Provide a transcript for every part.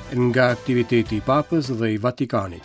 nga aktiviteti I Papës dhe I Vatikanit.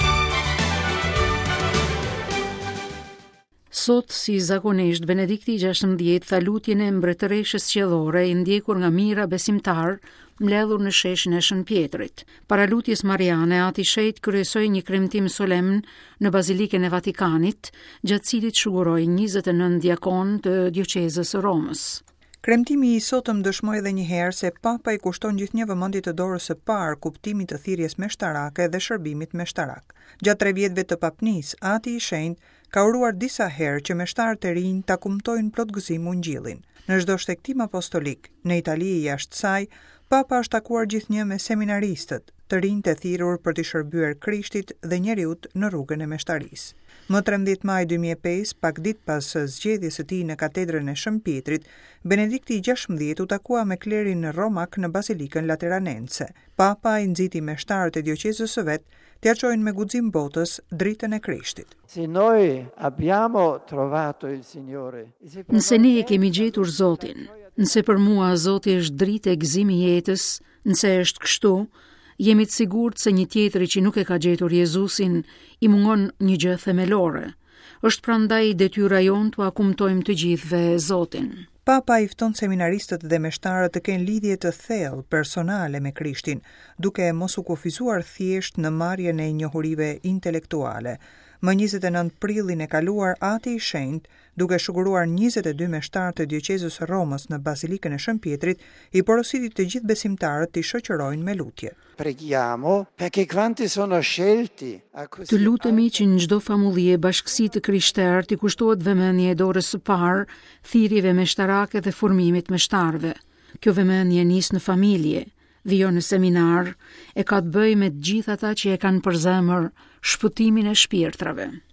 Sot, si zakonisht, Benedikti XVI tha lutjen e mbretëreshës qiellore I ndjekur nga mijëra besimtar mbledhur në sheshin e Shën Pjetrit. Para lutjes mariane, Ati I Shenjtë kryesoi një kremtim solemn në Bazilikën e Vatikanit, gjatë cilit shuguroi 29 diakon të dioqezës së Romës. Kremtimi I sotëm dëshmoi edhe një herë se Papa I kushton gjithnjë vëmendje të dorës së parë kuptimit të thirrjes meshtarake dhe shërbimit meshtarak. Gjatë 3 vjetëve të papnisë, Ati I Shenjtë ka uruar disa herë që meshtarët e rinj ta kumtojnë plotgëzim Ungjillin. Në çdo shtektim apostolik, në Itali e jashtë saj, Papa është takuar gjithnjë me seminaristët, të rinj të thirrur për të shërbyer Krishtit dhe njeriut në rrugën e meshtarisë. Më 13 maj 2005, pak ditë pas zgjedhjes së tij në katedrën e Shën Pjetrit, Benedikti XVI u takua me klerin romak në Bazilikën Lateranense. Papa I nxiti meshtarët e dioqezës së vet t'ia çojnë me guxim botës dritën e Krishtit. Nëse ne e kemi gjetur Zotin, nëse për mua Zoti është dritë e gëzimi I jetës, nëse është kështu, jemi të sigurt se një tjetri që nuk e ka gjetur Jezusin I mungon një gjë themelore. Është prandaj detyra jonë t'u kumtojmë të gjithëve Zotin. Papa I fton seminaristët dhe meshtarët të kenë lidhje të thellë personale me Krishtin, duke mos u kufizuar thjesht në marrjen e njohurive intelektuale. Më 29 prillin e kaluar, Ati I Shenjtë, duke shuguruar 22 meshtarë të dioqezës së Romës në Bazilikën e Shën Pjetrit, I porositi të gjithë besimtarët të shoqërojnë me lutje. Të lutemi që në çdo famulje bashkësi të krishterë t'i kushtohet vëmendje e dorës së parë thirrjeve meshtarake dhe formimit meshtarëve. Kjo vëmendje nis në familje dhe jo në seminar, e ka të bëjë me të gjithë ata që e kanë për zemër shpëtimin e shpirtrave.